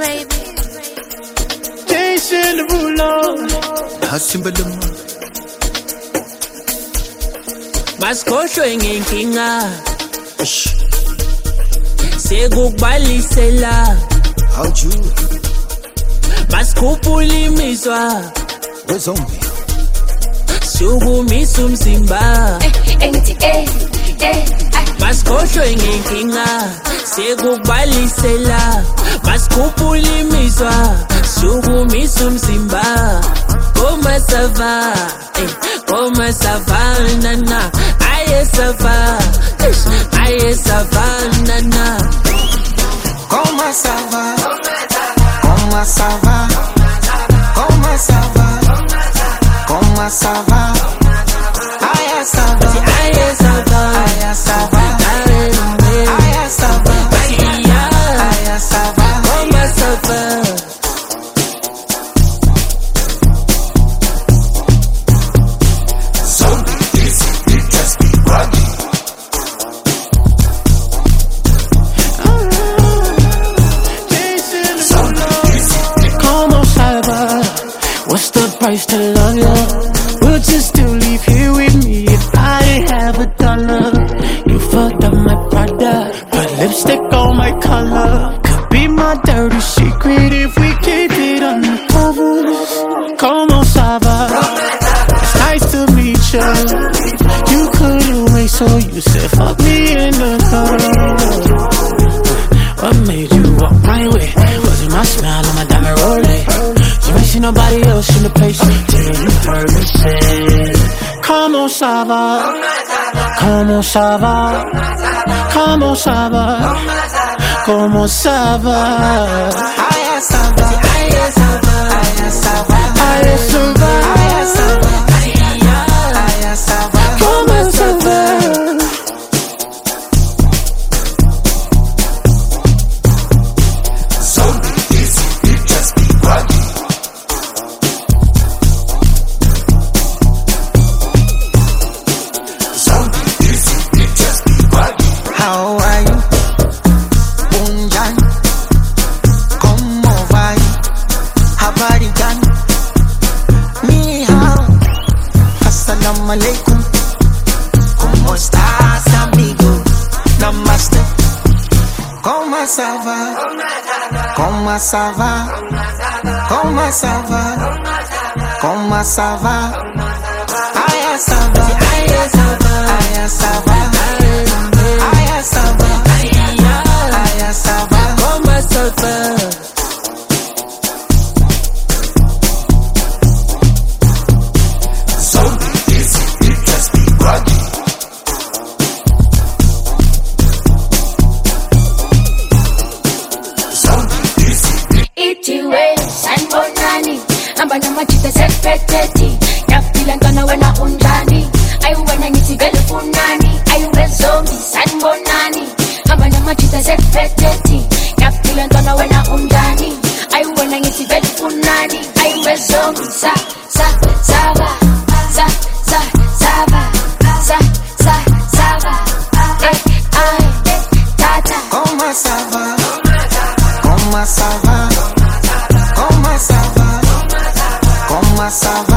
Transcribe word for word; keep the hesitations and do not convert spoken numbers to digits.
baby. Jason Derulo, Hasimbalama. Masikhohlwe ngenkinga sekukubalisela. How'd you? Masikhuphula imizwa Wezombi. sukumisa umzimba. Engithi eh eh Masikhohlwe ngenkinga sekukubalisela. Masikhuphula imizwa sukumisa umzimba. Koma sava, eh, koma savana na, aye sava, aye savana na. Koma sava, koma sava, koma sava, koma sava, aye sava, Aye sava, aye sava, aye aye sava, aye sava, koma sava. What's the price to love you? Would you still leave here with me if I didn't have a dollar? You fucked up my product, put lipstick on my color. Could be my dirty secret if we keep it undercover. Como sava, it's nice to meet you. You couldn't wait, so you said fuck me in the gutter. What made you walk my way? Was it my smile or my diamond rolling? You ain't seen nobody else in the place till you heard me say, Como sava, como sava, como sava, como sava, aye sava, aye sava, aye sava, aye sava, aye sava, aye sava, como sava. How are you? Unjan? ¿Cómo va? Habari gani? Ni hao. Assalamu alaikum. ¿Cómo estás, amigo? Namaste. ¿Cómo ça va? ¿Cómo ça va? ¿Cómo ça va? ¿Cómo ça va? Aya ça va, aya ça va, aya ça va. Aya sava, aya sava, Koma sava. itiwe sanibonani hamba namajita sekuphethe yapila ntwana wena unjani ayi wena ngithi vele ufunani ayi wezombi sanibonani hamba namajita sekuphethe yapila ntwana wena unjani ayi wena ngithi vele ufunani ayi wezombi sa sa sava sa sa sava sa sa sava eh ay tata como sava, como sava, como sava, como sava.